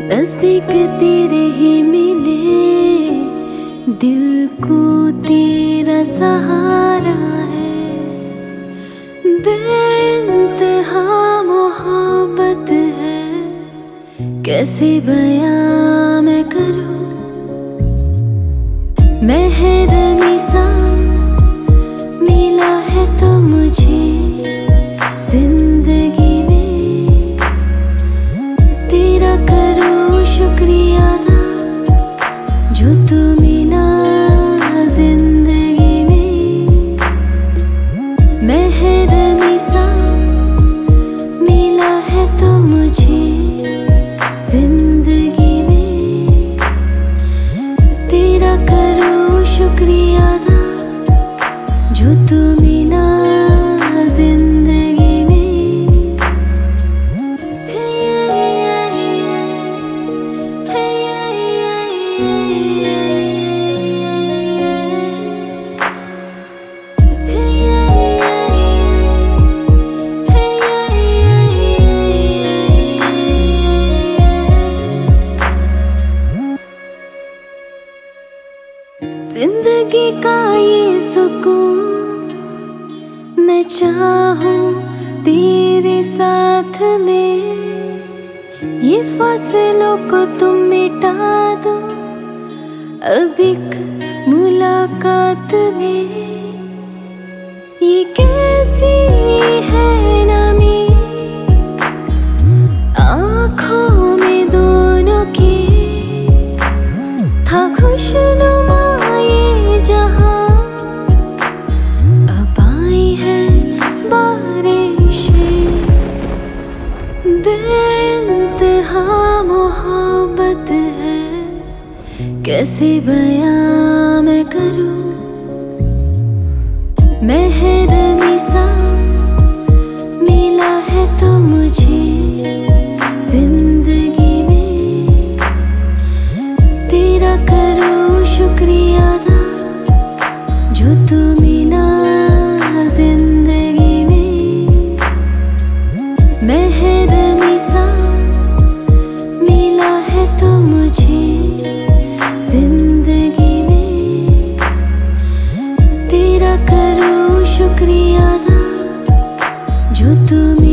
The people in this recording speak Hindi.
नजदीक तेरे ही मिले, दिल को तेरा सहारा है। बेइंतहा मोहब्बत है, कैसे बयां मैं करूं। महरमी सा मिला है तो मुझे जिंदगी में, तेरा करूं शुक्रिया अदा जो तू मिला जिंदगी में। महरमी सा मिला है तो मुझे जिंदगी में, तेरा करूं शुक्रिया अदा जो तू मिला जिंदगी में। जिंदगी का ये सुकून मैं चाहूं तेरे साथ में, ये फासलों को तुम मिटा दो अब एक मुलाकात में। ये कैसी है नमी आँखों में दोनों की, था खुशनुमा ये जहां, अब आई है बारिशें। बेइंतहा मोहब्बत है, कैसे बयां मैं करूं। महरमी सा मिला है तो मुझे जिंदगी में, तेरा करूं शुक्रिया अदा जो तू मिला जिंदगी में। महरमी सा मिला है तो मुझे जिंदगी में, तेरा करूं शुक्रिया अदा जो तू